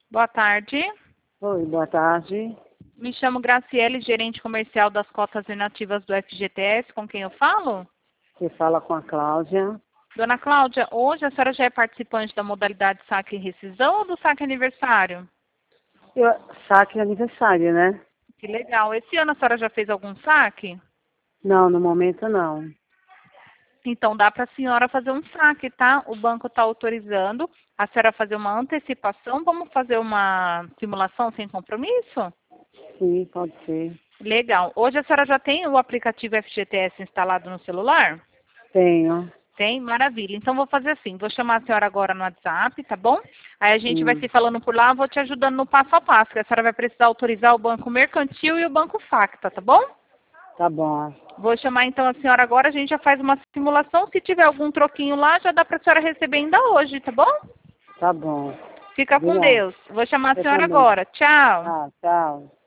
Boa tarde. Oi, boa tarde. Me chamo Graciele, gerente comercial das cotas inativas do FGTS. Com quem eu falo? Você fala com a Cláudia. Dona Cláudia, hoje a senhora já é participante da modalidade saque e rescisão ou do saque aniversário? Saque aniversário, né? Que legal. Esse ano a senhora já fez algum saque? Não, no momento não. Então dá para a senhora fazer um saque, tá? O banco está autorizando a senhora fazer uma antecipação. Vamos fazer uma simulação sem compromisso? Sim, pode ser. Legal. Hoje a senhora já tem o aplicativo FGTS instalado no celular? Tenho. Tem? Maravilha. Então vou fazer assim, vou chamar a senhora agora no WhatsApp, tá bom? Aí a gente vai se falando por lá, vou te ajudando no passo a passo, que a senhora vai precisar autorizar o Banco Mercantil e o Banco Facta, tá bom? Tá bom. Vou chamar então a senhora agora, a gente já faz uma simulação. Se tiver algum troquinho lá, já dá para a senhora receber ainda hoje, tá bom? Tá bom. Fica com Obrigada. Deus. Vou chamar a Eu senhora também. agora. Tchau. Tchau.